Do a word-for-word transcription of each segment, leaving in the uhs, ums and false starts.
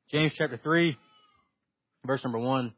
James chapter three, verse number one.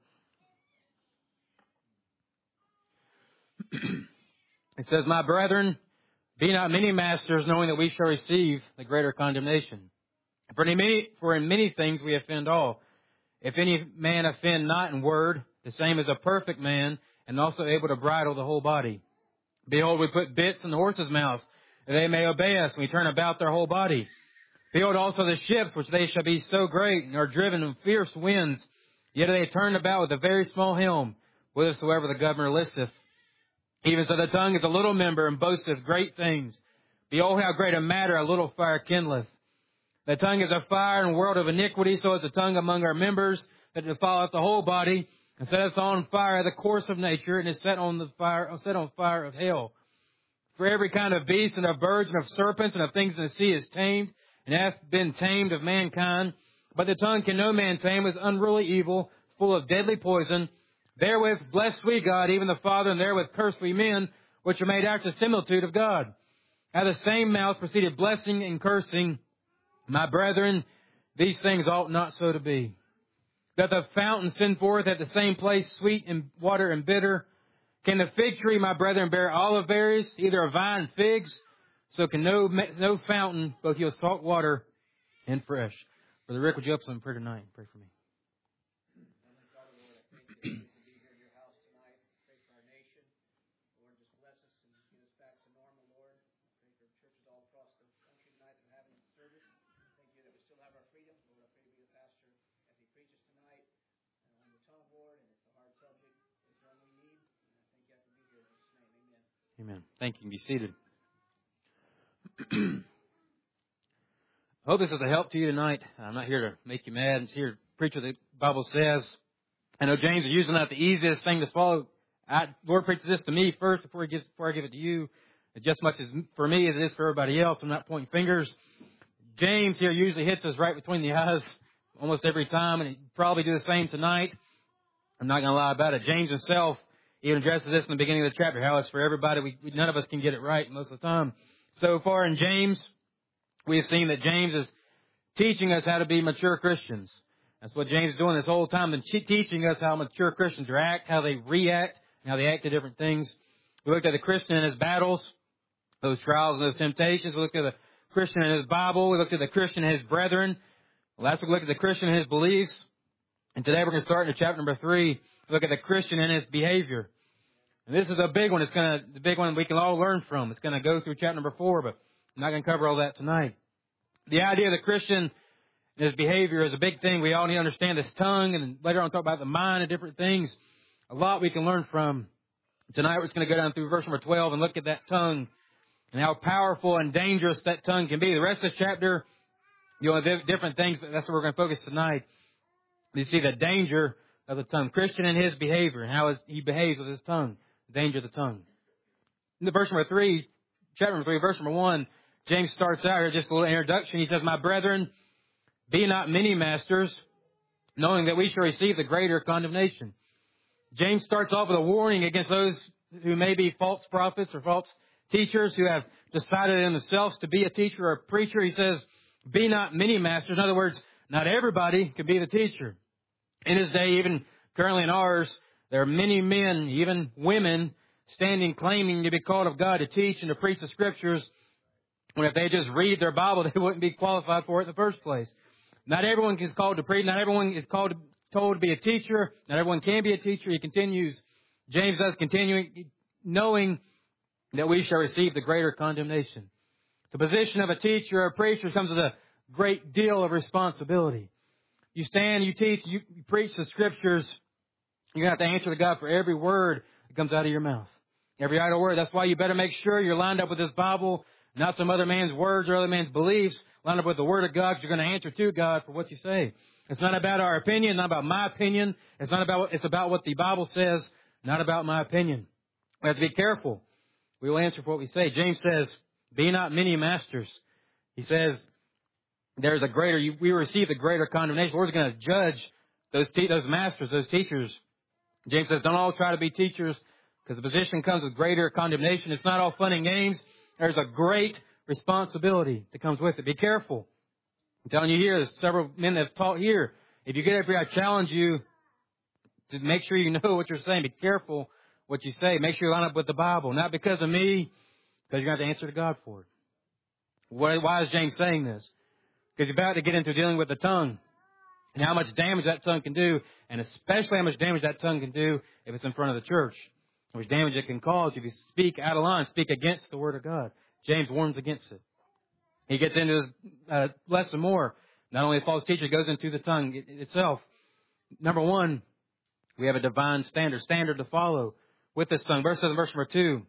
It says, "My brethren, be not many masters, knowing that we shall receive the greater condemnation. For in many, for in many things we offend all. If any man offend not in word, the same is a perfect man, and also able to bridle the whole body. Behold, we put bits in the horses' mouths, that they may obey us, and we turn about their whole body. Behold also the ships, which they shall be so great, and are driven in fierce winds, yet are they turned about with a very small helm, whithersoever the governor listeth. Even so the tongue is a little member, and boasteth great things. Behold how great a matter a little fire kindleth. The tongue is a fire and world of iniquity, so is the tongue among our members, that defileth the whole body, and setteth on fire the course of nature, and is set on the fire, set on fire of hell. For every kind of beast, and of birds, and of serpents, and of things in the sea is tamed, and hath been tamed of mankind. But the tongue can no man tame, is unruly evil, full of deadly poison. Therewith bless we God, even the Father, and therewith curse we men, which are made after the similitude of God. Out of the same mouth proceeded blessing and cursing. My brethren, these things ought not so to be. That the fountain send forth at the same place sweet and water and bitter. Can the fig tree, my brethren, bear olive berries, either a vine and figs? So can no no fountain both yield salt water and fresh." Brother Rick, would you help us in prayer tonight? Pray for me. Amen. Thank you. You can be seated. I hope this is a help to you tonight. I'm not here to make you mad. I'm here to preach what the Bible says. I know James is usually not the easiest thing to swallow. I, Lord preaches this to me first before he gives, before I give it to you. It's just as much as for me as it is for everybody else. I'm not pointing fingers. James here usually hits us right between the eyes almost every time, and he'd probably do the same tonight. I'm not going to lie about it. James himself even addresses this in the beginning of the chapter, how it's for everybody. We, we, none of us can get it right most of the time. So far in James, we have seen that James is teaching us how to be mature Christians. That's what James is doing this whole time, and teaching us how mature Christians react, how they react, and how they act to different things. We looked at the Christian in his battles, those trials and those temptations. We looked at the Christian in his Bible. We looked at the Christian in his brethren. Last week we looked at the Christian in his beliefs. And today we're going to start in chapter number three. Look at the Christian in his behavior. And this is a big one. It's going to, the big one we can all learn from. It's going to go through chapter number four, but I'm not going to cover all that tonight. The idea of the Christian and his behavior is a big thing. We all need to understand this tongue, and later on talk about the mind and different things. A lot we can learn from. Tonight we're just going to go down through verse number twelve and look at that tongue and how powerful and dangerous that tongue can be. The rest of the chapter, you'll have different things. That's what we're going to focus tonight. You see the danger of the tongue. Christian in his behavior and how he behaves with his tongue. The danger of the tongue. In the verse number three, chapter number three, verse number one, James starts out here, just a little introduction. He says, "My brethren, be not many masters, knowing that we shall receive the greater condemnation." James starts off with a warning against those who may be false prophets or false teachers who have decided in themselves to be a teacher or a preacher. He says, be not many masters. In other words, not everybody can be the teacher. In his day, even currently in ours, there are many men, even women, standing claiming to be called of God to teach and to preach the Scriptures, when if they just read their Bible, they wouldn't be qualified for it in the first place. Not everyone is called to preach. Not everyone is called to, told to be a teacher. Not everyone can be a teacher. He continues, James does continuing, knowing that we shall receive the greater condemnation. The position of a teacher or a preacher comes with a great deal of responsibility. You stand, you teach, you preach the Scriptures. You're going to have to answer to God for every word that comes out of your mouth. Every idle word. That's why you better make sure you're lined up with this Bible, not some other man's words or other man's beliefs. Line up with the Word of God, because you're going to answer to God for what you say. It's not about our opinion, not about my opinion. It's not about, it's about what the Bible says, not about my opinion. We have to be careful. We will answer for what we say. James says, be not many masters. He says, there's a greater, you, we receive the greater condemnation. The Lord's going to judge those te- those masters, those teachers. James says, don't all try to be teachers, because the position comes with greater condemnation. It's not all fun and games. There's a great responsibility that comes with it. Be careful. I'm telling you here, there's several men that have taught here if you get up here, I challenge you to make sure you know what you're saying. Be careful what you say. Make sure you line up with the Bible. Not because of me, because you're going to have to answer to God for it. Why, why is James saying this? Because you're about to get into dealing with the tongue and how much damage that tongue can do, and especially how much damage that tongue can do if it's in front of the church. How much damage it can cause if you speak out of line, speak against the Word of God. James warns against it. He gets into his uh, lesson more. Not only a false teacher, goes into the tongue itself. Number one, we have a divine standard, standard to follow with this tongue. Verse seven, verse number two.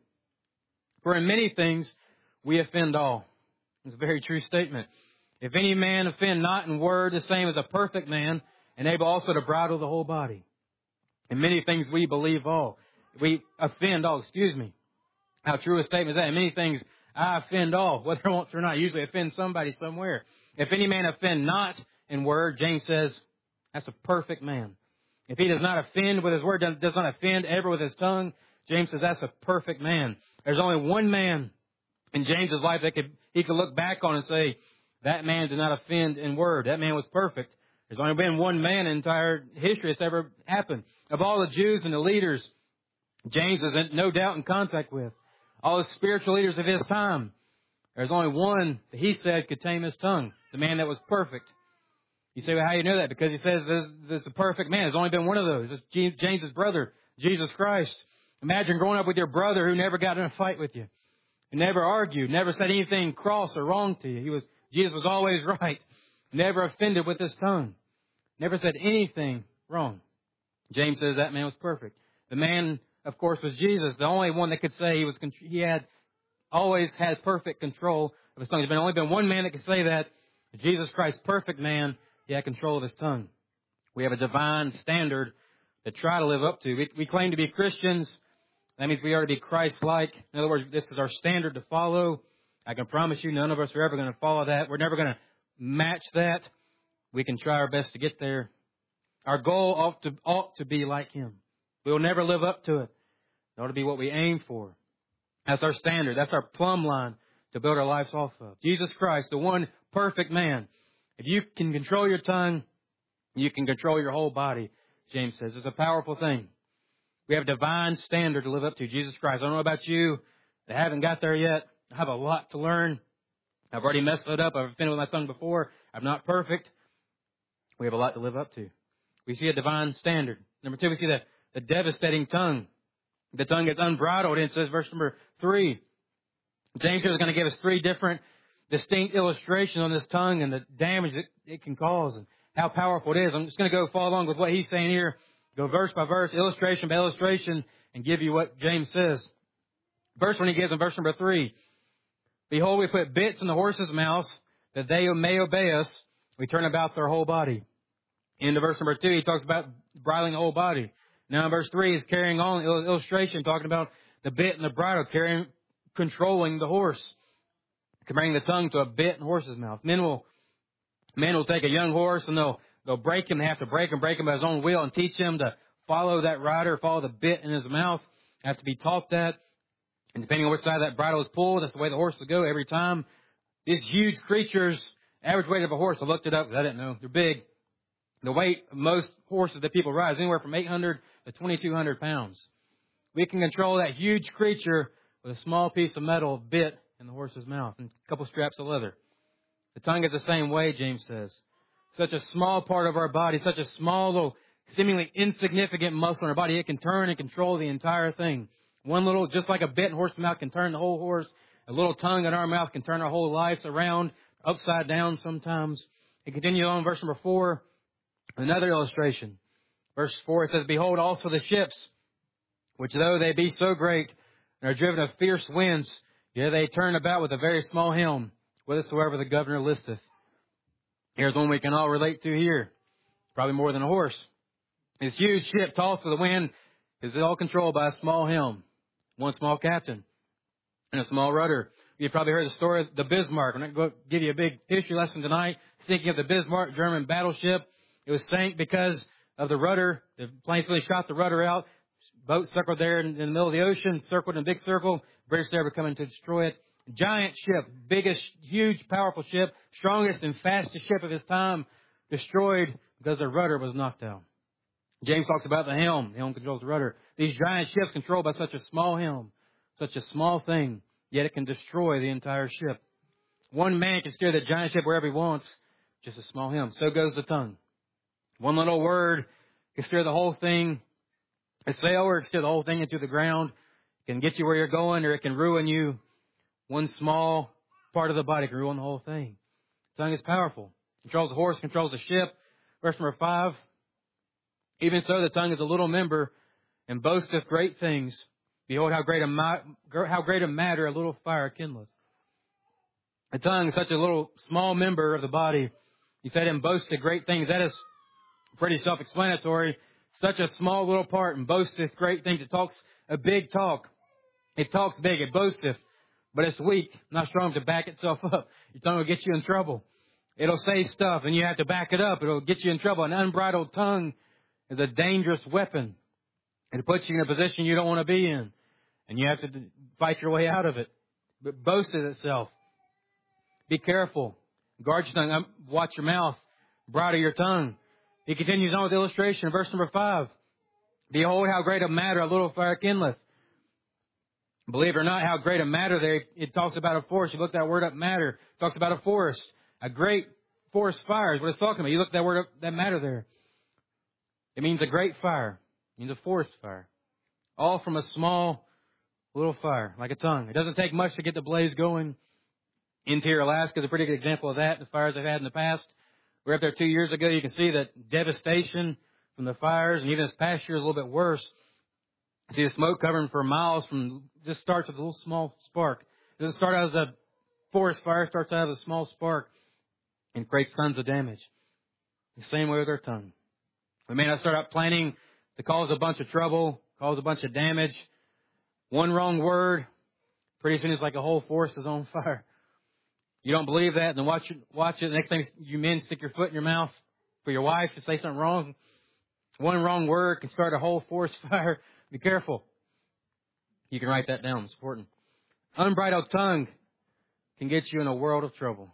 For in many things we offend all. It's a very true statement. If any man offend not in word, the same as a perfect man, and able also to bridle the whole body. In many things we believe all. We offend all, excuse me. How true a statement is that? In many things I offend all, whether once or not. I usually offend somebody somewhere. If any man offend not in word, James says, that's a perfect man. If he does not offend with his word, does not offend ever with his tongue, James says that's a perfect man. There's only one man in James's life that could he could look back on and say, that man did not offend in word. That man was perfect. There's only been one man in entire history that's ever happened. Of all the Jews and the leaders James is in no doubt in contact with, all the spiritual leaders of his time, there's only one that he said could tame his tongue, the man that was perfect. You say, well, how do you know that? Because he says there's, there's a perfect man. There's only been one of those. It's James's brother, Jesus Christ. Imagine growing up with your brother who never got in a fight with you, who never argued, never said anything cross or wrong to you. He was Jesus was always right, never offended with his tongue, never said anything wrong. James says that man was perfect. The man, of course, was Jesus, the only one that could say he was he had always had perfect control of his tongue. There's been only been one man that could say that. Jesus Christ, perfect man, he had control of his tongue. We have a divine standard to try to live up to. We, we claim to be Christians. That means we are to be Christ-like. In other words, this is our standard to follow. I can promise you none of us are ever going to follow that. We're never going to match that. We can try our best to get there. Our goal ought to, ought to be like him. We will never live up to it. It ought to be what we aim for. That's our standard. That's our plumb line to build our lives off of. Jesus Christ, the one perfect man. If you can control your tongue, you can control your whole body, James says. It's a powerful thing. We have a divine standard to live up to, Jesus Christ. I don't know about you. I haven't got there yet. I have a lot to learn. I've already messed it up. I've offended with my tongue before. I'm not perfect. We have a lot to live up to. We see a divine standard. Number two, we see the, the devastating tongue. The tongue gets unbridled. And it says, verse number three, James here is going to give us three different distinct illustrations on this tongue and the damage that it can cause and how powerful it is. I'm just going to go follow along with what he's saying here. Go verse by verse, illustration by illustration, and give you what James says. Verse one he gives in verse number three. Behold, we put bits in the horses' mouths that they may obey us. We turn about their whole body. Into verse number two, he talks about bridling the whole body. Now in verse three, he's carrying on illustration, talking about the bit and the bridle, carrying, controlling the horse, comparing the tongue to a bit in the horse's mouth. Men will, men will take a young horse and they'll, they'll break him. They have to break him, break him by his own will and teach him to follow that rider, follow the bit in his mouth. They have to be taught that. And depending on which side that bridle is pulled, that's the way the horse will go every time. These huge creatures, average weight of a horse, I looked it up because I didn't know. They're big. The weight of most horses that people ride is anywhere from eight hundred to twenty-two hundred pounds. We can control that huge creature with a small piece of metal bit in the horse's mouth and a couple straps of leather. The tongue is the same way, James says. Such a small part of our body, such a small little, seemingly insignificant muscle in our body, it can turn and control the entire thing. One little, just like a bit in a horse's mouth can turn the whole horse, a little tongue in our mouth can turn our whole lives around, upside down sometimes. And continue on, verse number four, another illustration. Verse four, it says, Behold also the ships, which though they be so great, and are driven of fierce winds, yet they turn about with a very small helm, whithersoever the governor listeth. Here's one we can all relate to here. Probably more than a horse. This huge ship tossed with the wind is all controlled by a small helm, one small captain, and a small rudder. You've probably heard the story of the Bismarck. I'm not going to give you a big history lesson tonight. Thinking of the Bismarck German battleship. It was sank because of the rudder. The planes really shot the rudder out. Boat circled there in, in the middle of the ocean, circled in a big circle. British there were coming to destroy it. Giant ship, biggest, huge, powerful ship, strongest and fastest ship of his time, destroyed because their rudder was knocked out. James talks about the helm. The helm controls the rudder. These giant ships controlled by such a small helm, such a small thing, yet it can destroy the entire ship. One man can steer the giant ship wherever he wants, just a small helm. So goes the tongue. One little word can steer the whole thing. A sail or it can steer the whole thing into the ground. It can get you where you're going, or it can ruin you. One small part of the body can ruin the whole thing. The tongue is powerful. Controls the horse, controls the ship. Verse number five. Even so, the tongue is a little member and boasteth great things. Behold, how great a ma- how great a matter a little fire kindleth. The tongue is such a little small member of the body. He said and boasted great things. That is pretty self-explanatory. Such a small little part and boasteth great things. It talks a big talk. It talks big. It boasteth. But it's weak, not strong to back itself up. Your tongue will get you in trouble. It'll say stuff and you have to back it up. It'll get you in trouble. An unbridled tongue is a dangerous weapon. It puts you in a position you don't want to be in. And you have to fight your way out of it. But it boasted itself. Be careful. Guard your tongue. Watch your mouth. Bridle your tongue. He continues on with the illustration in verse number five. Behold, how great a matter a little fire kindleth. Believe it or not, how great a matter there. It talks about a forest. You look that word up, matter. It talks about a forest. A great forest fire is what it's talking about. You look that word up, that matter there. It means a great fire. It means a forest fire. All from a small little fire, like a tongue. It doesn't take much to get the blaze going. Interior Alaska is a pretty good example of that. The fires they've had in the past. We were up there two years ago. You can see that devastation from the fires, and even this past year is a little bit worse. You see the smoke covering for miles from, just starts with a little small spark. It doesn't start out as a forest fire. It starts out as a small spark and creates tons of damage. The same way with our tongue. We may not start out planning to cause a bunch of trouble, cause a bunch of damage. One wrong word, pretty soon it's like a whole forest is on fire. You don't believe that, then watch it. Watch it. The next thing you men stick your foot in your mouth for your wife to say something wrong. One wrong word can start a whole forest fire. Be careful. You can write that down. It's important. Unbridled tongue can get you in a world of trouble.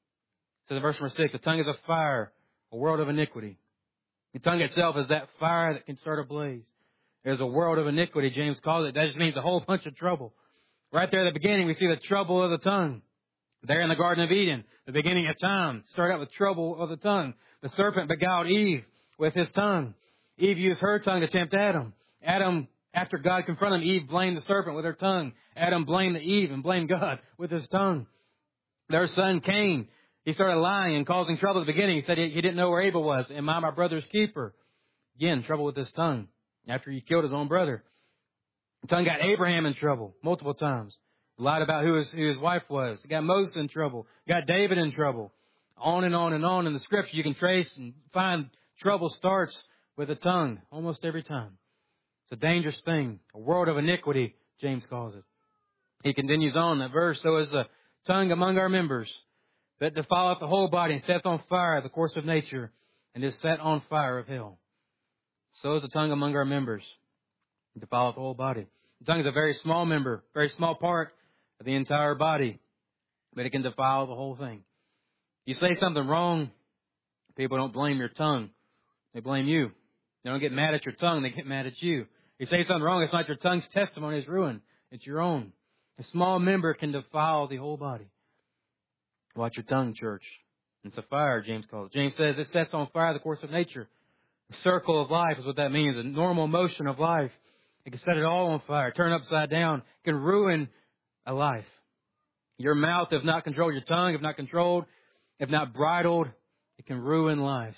So in verse number six, the tongue is a fire, a world of iniquity. The tongue itself is that fire that can start a blaze. There's a world of iniquity, James calls it. That just means a whole bunch of trouble. Right there at the beginning, we see the trouble of the tongue. There in the Garden of Eden, the beginning of time, start out with trouble of the tongue. The serpent beguiled Eve with his tongue. Eve used her tongue to tempt Adam. Adam, after God confronted him, Eve blamed the serpent with her tongue. Adam blamed Eve and blamed God with his tongue. Their son Cain, he started lying and causing trouble at the beginning. He said he didn't know where Abel was. Am I my brother's keeper? Again, trouble with his tongue after he killed his own brother. The tongue got Abraham in trouble multiple times. Lied about who his, who his wife was. Got Moses in trouble. Got David in trouble. On and on and on in the scripture you can trace and find trouble starts with the tongue almost every time. It's a dangerous thing. A world of iniquity, James calls it. He continues on that verse. So is the tongue among our members that defileth the whole body and setteth on fire the course of nature and is set on fire of hell. So is the tongue among our members. It defileth the whole body. The tongue is a very small member, very small part of the entire body, but it can defile the whole thing. You say something wrong, people don't blame your tongue. They blame you. They don't get mad at your tongue, they get mad at you. You say something wrong, it's not your tongue's testimony is ruined. It's your own. A small member can defile the whole body. Watch your tongue, church. It's a fire, James calls it. James says it sets on fire the course of nature. The circle of life is what that means, a normal motion of life. It can set it all on fire, turn upside down, it can ruin a life. Your mouth, if not controlled, your tongue, if not controlled, if not bridled, it can ruin lives.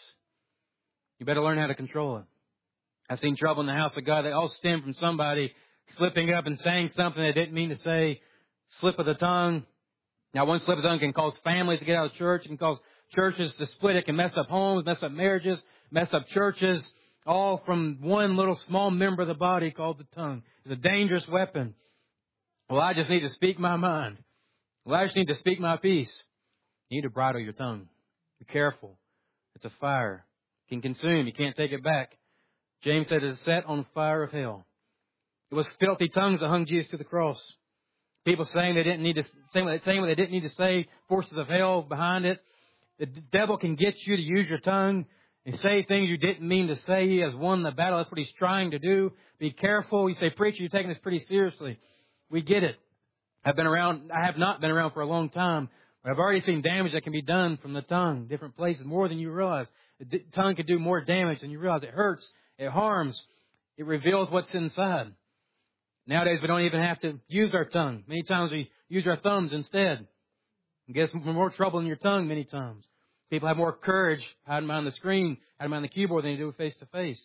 You better learn how to control it. I've seen trouble in the house of God. They all stem from somebody slipping up and saying something they didn't mean to say. Slip of the tongue. Now, one slip of the tongue can cause families to get out of church. It can cause churches to split. It can mess up homes, mess up marriages, mess up churches. All from one little small member of the body called the tongue. It's a dangerous weapon. Well, I just need to speak my mind. Well, I just need to speak my peace. You need to bridle your tongue. Be careful. It's a fire. It can consume. You can't take it back. James said it is set on fire of hell. It was filthy tongues that hung Jesus to the cross. People saying they didn't need to, saying what they didn't need to say, forces of hell behind it. The devil can get you to use your tongue You say things you didn't mean to say. He has won the battle. That's what he's trying to do. Be careful. You say, preacher, you're taking this pretty seriously. We get it. I've been around, I have not been around for a long time, but I've already seen damage that can be done from the tongue, different places, more than you realize. The tongue can do more damage than you realize. It hurts. It harms. It reveals what's inside. Nowadays, we don't even have to use our tongue. Many times we use our thumbs instead. It gets more trouble in your tongue many times. People have more courage hiding behind the screen, hiding behind the keyboard than they do face to face.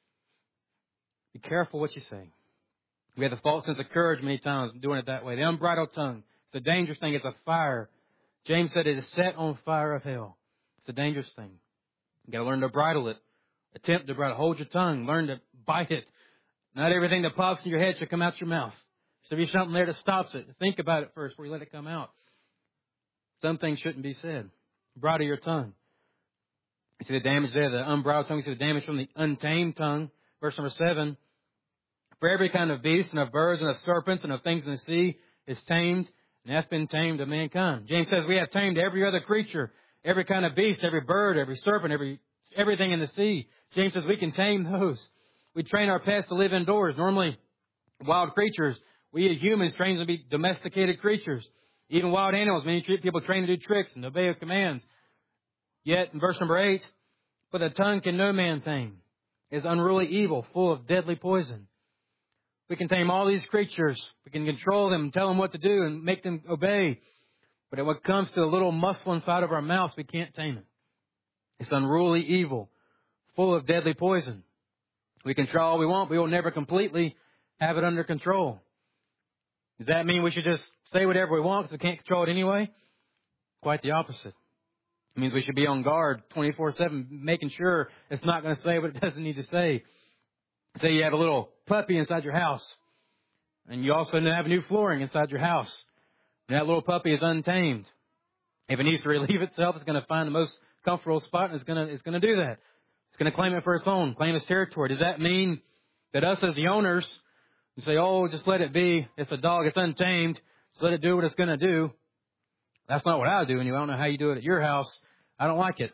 Be careful what you say. We have the false sense of courage many times doing it that way. The unbridled tongue. It's a dangerous thing. It's a fire. James said it is set on fire of hell. It's a dangerous thing. You've got to learn to bridle it. Attempt to bridle. Hold your tongue. Learn to bite it. Not everything that pops in your head should come out your mouth. There should be something there that stops it. Think about it first before you let it come out. Some things shouldn't be said. Bridle your tongue. You see the damage there, the unbridled tongue. You see the damage from the untamed tongue. Verse number seven. For every kind of beast and of birds and of serpents and of things in the sea is tamed and hath been tamed of mankind. James says we have tamed every other creature, every kind of beast, every bird, every serpent, every everything in the sea. James says we can tame those. We train our pets to live indoors. Normally, wild creatures, we as humans train them to be domesticated creatures. Even wild animals, many people train to do tricks and obey commands. Yet, in verse number eight, but the tongue can no man tame. It is unruly evil, full of deadly poison. We can tame all these creatures. We can control them, tell them what to do, and make them obey. But when it comes to a little muscle inside of our mouths, we can't tame it. It's unruly evil, full of deadly poison. We can try all we want, but we will never completely have it under control. Does that mean we should just say whatever we want because we can't control it anyway? Quite the opposite. It means we should be on guard twenty-four seven, making sure it's not going to say what it doesn't need to say. Say you have a little puppy inside your house, and you also have new flooring inside your house. And that little puppy is untamed. If it needs to relieve itself, it's going to find the most comfortable spot, and it's going to, it's going to do that. It's going to claim it for its own, claim its territory. Does that mean that us as the owners, you say, oh, just let it be. It's a dog. It's untamed. Just let it do what it's going to do. That's not what I do anyway. I don't know how you do it at your house. I don't like it.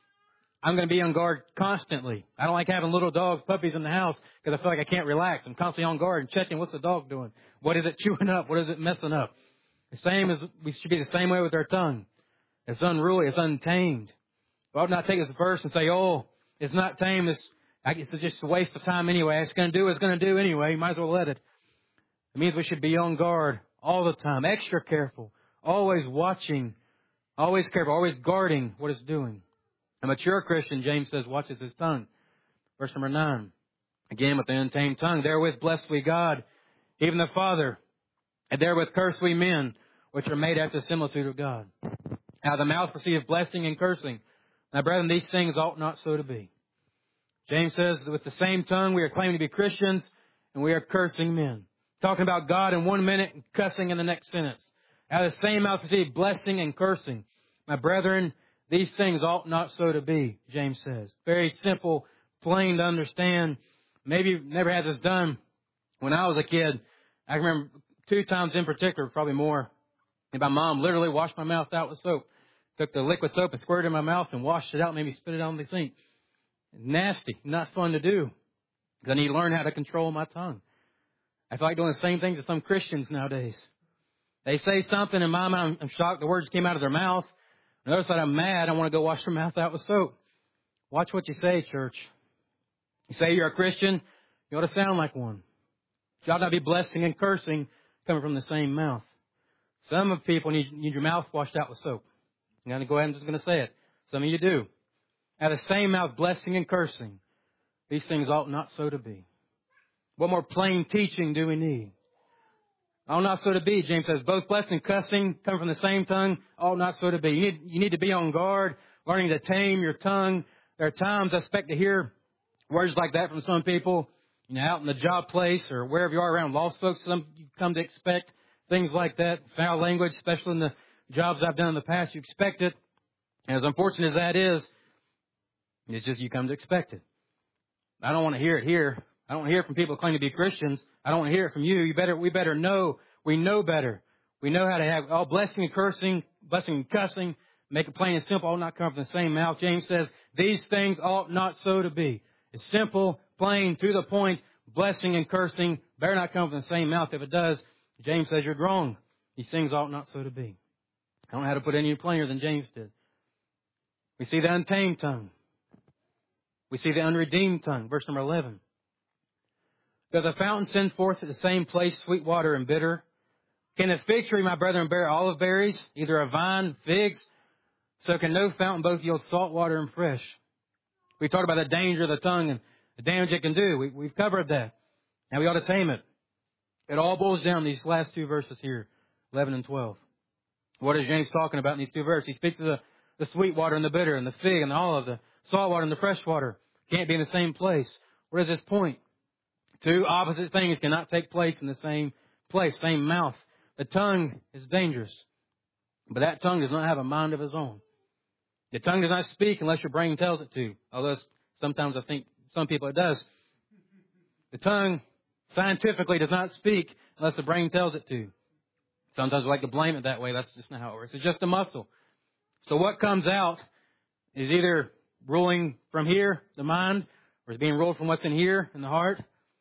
I'm going to be on guard constantly. I don't like having little dogs, puppies in the house because I feel like I can't relax. I'm constantly on guard and checking what's the dog doing. What is it chewing up? What is it messing up? The same as we should be the same way with our tongue. It's unruly. It's untamed. We ought not take this verse and say, oh, it's not tame. It's, it's just a waste of time anyway. It's going to do what it's going to do anyway. You might as well let it. It means we should be on guard all the time, extra careful, always watching, always careful, always guarding what it's doing. A mature Christian, James says, watches his tongue. Verse number nine. Again, with the untamed tongue, therewith bless we God, even the Father, and therewith curse we men, which are made after the similitude of God. Now the mouth proceedeth blessing and cursing. Now, brethren, these things ought not so to be. James says that with the same tongue we are claiming to be Christians, and we are cursing men. Talking about God in one minute and cussing in the next sentence. Out of the same mouth proceedeth blessing and cursing. My brethren, these things ought not so to be, James says. Very simple, plain to understand. Maybe you've never had this done. When I was a kid, I remember two times in particular, probably more, and my mom literally washed my mouth out with soap. Took the liquid soap and squirted it in my mouth and washed it out and made me spit it out in the sink. Nasty. Not fun to do. Because I need to learn how to control my tongue. I feel like doing the same thing to some Christians nowadays. They say something in my mind, I'm shocked the words came out of their mouth. On the other side, I'm mad. I want to go wash their mouth out with soap. Watch what you say, church. You say you're a Christian, you ought to sound like one. You ought not be blessing and cursing coming from the same mouth. Some of people need, need your mouth washed out with soap. I'm going to go ahead and just going to say it. Some of you do. Out of the same mouth, blessing and cursing. These things ought not so to be. What more plain teaching do we need? Ought not so to be, James says. Both blessing and cussing come from the same tongue. Ought not so to be. You need, you need to be on guard, learning to tame your tongue. There are times I expect to hear words like that from some people, you know, out in the job place or wherever you are around lost folks. Some you come to expect things like that. Foul language, especially in the jobs I've done in the past, you expect it. And as unfortunate as that is, it's just you come to expect it. I don't want to hear it here. I don't want to hear it from people who claim to be Christians. I don't want to hear it from you. You better, we better know. We know better. We know how to have all blessing and cursing, blessing and cussing make it plain and simple, ought not come from the same mouth. James says, these things ought not so to be. It's simple, plain, to the point, blessing and cursing, better not come from the same mouth. If it does, James says you're wrong. These things ought not so to be. I don't know how to put it any plainer than James did. We see the untamed tongue. We see the unredeemed tongue. Verse number eleven. Does a fountain send forth at the same place sweet water and bitter? Can the fig tree, my brethren, bear olive berries, either a vine, figs? So can no fountain both yield salt water and fresh? We talked about the danger of the tongue and the damage it can do. We, we've covered that. Now we ought to tame it. It all boils down to these last two verses here, eleven and twelve. What is James talking about in these two verses? He speaks of the, the sweet water and the bitter, and the fig and the olive, the salt water and the fresh water. Can't be in the same place. What is this point? Two opposite things cannot take place in the same place, same mouth. The tongue is dangerous, but that tongue does not have a mind of its own. The tongue does not speak unless your brain tells it to, although sometimes I think some people it does. The tongue scientifically does not speak unless the brain tells it to. Sometimes we like to blame it that way. That's just not how it works. It's just a muscle. So what comes out is either ruling from here, the mind, or is being ruled from what's in here, in the heart.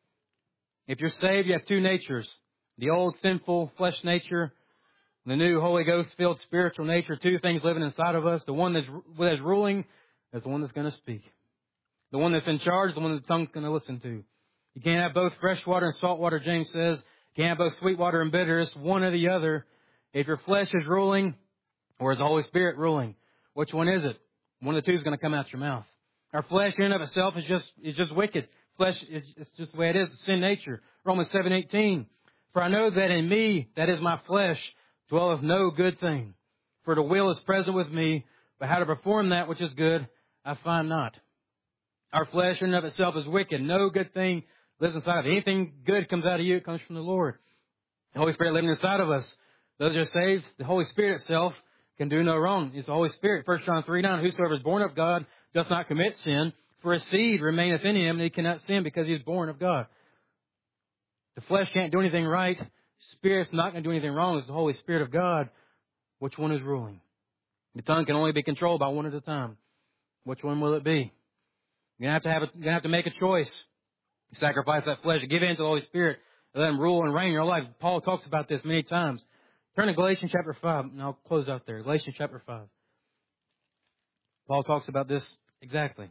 If you're saved, you have two natures. The old sinful flesh nature, the new Holy Ghost-filled spiritual nature, two things living inside of us. The one that's, that's ruling is the one that's going to speak. The one that's in charge is the one that the tongue's going to listen to. You can't have both fresh water and salt water, James says. You can't have both sweet water and bitter. It's one or the other. If your flesh is ruling, or is the Holy Spirit ruling? Which one is it? One of the two is going to come out your mouth. Our flesh in and of itself is just is just wicked. Flesh is it's just the way it is. It's sin nature. Romans seven eighteen. For I know that in me, that is my flesh, dwelleth no good thing. For the will is present with me, but how to perform that which is good, I find not. Our flesh in and of itself is wicked. No good thing lives inside of it. Anything good comes out of you, it comes from the Lord. The Holy Spirit living inside of us. Those who are saved, the Holy Spirit itself can do no wrong. It's the Holy Spirit. First John three nine, whosoever is born of God doth not commit sin, for his seed remaineth in him, and he cannot sin because he is born of God. The flesh can't do anything right. Spirit's not going to do anything wrong. It's the Holy Spirit of God. Which one is ruling? The tongue can only be controlled by one at a time. Which one will it be? You're going to have to have a, you're going to have to make a choice. Sacrifice that flesh. Give in to the Holy Spirit. And let him rule and reign in your life. Paul talks about this many times. Turn to Galatians chapter five, and I'll close out there. Galatians chapter five. Paul talks about this exactly.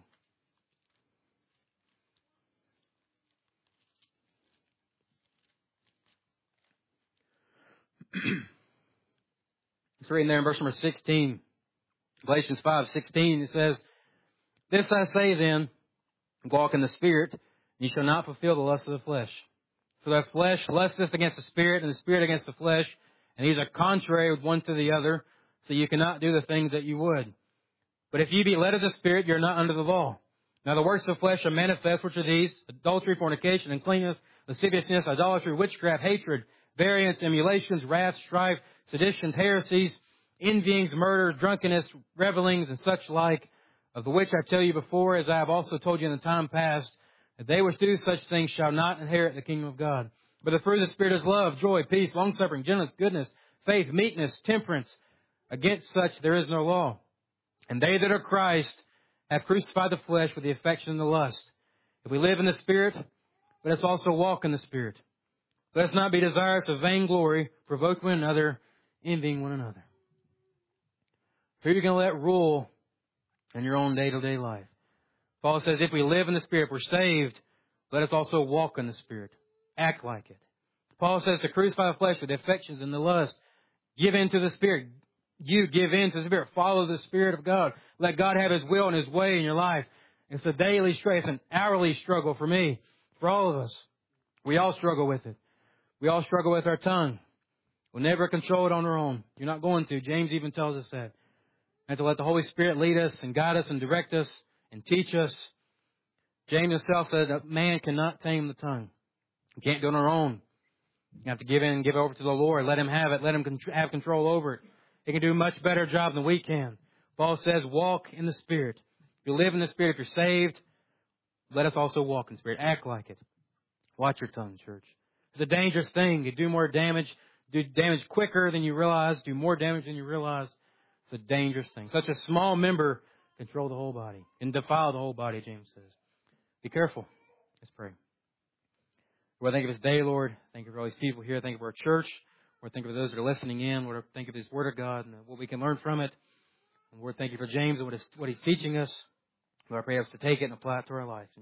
It's written there in verse number sixteen. Galatians five sixteen, it says, This I say then, walk in the Spirit, and ye shall not fulfill the lust of the flesh. For the flesh lusteth against the Spirit, and the Spirit against the flesh, and these are contrary with one to the other, so you cannot do the things that you would. But if ye be led of the Spirit, you are not under the law. Now the works of the flesh are manifest, which are these: adultery, fornication, uncleanness, lasciviousness, idolatry, witchcraft, hatred, variance, emulations, wrath, strife, seditions, heresies, envyings, murders, drunkenness, revelings, and such like, of the which I tell you before, as I have also told you in the time past, that they which do such things shall not inherit the kingdom of God. But the fruit of the Spirit is love, joy, peace, long-suffering, gentleness, goodness, faith, meekness, temperance. Against such there is no law. And they that are Christ have crucified the flesh with the affection and the lust. If we live in the Spirit, let us also walk in the Spirit. Let us not be desirous of vainglory, provoke one another, envying one another. Who are you going to let rule in your own day-to-day life? Paul says, if we live in the Spirit, if we're saved, let us also walk in the Spirit. Act like it. Paul says to crucify the flesh with the affections and the lust. Give in to the Spirit. You give in to the Spirit. Follow the Spirit of God. Let God have His will and His way in your life. It's a daily struggle. It's an hourly struggle for me, for all of us. We all struggle with it. We all struggle with our tongue. We'll never control it on our own. You're not going to. James even tells us that. We have to let the Holy Spirit lead us and guide us and direct us and teach us. James himself said that man cannot tame the tongue. We can't do it on our own. You have to give in and give it over to the Lord. Let Him have it. Let Him have control over it. He can do a much better job than we can. Paul says, walk in the Spirit. If you live in the Spirit, if you're saved, let us also walk in the Spirit. Act like it. Watch your tongue, church. It's a dangerous thing. You do more damage, do damage quicker than you realize, do more damage than you realize. It's a dangerous thing. Such a small member control the whole body and defile the whole body, James says. Be careful. Let's pray. Lord, thank you for this day, Lord. Thank you for all these people here. Thank you for our church. Lord, thank you for those that are listening in. Lord, thank you for this Word of God and what we can learn from it. And Lord, thank you for James and what, is, what he's teaching us. Lord, I pray us to take it and apply it to our life.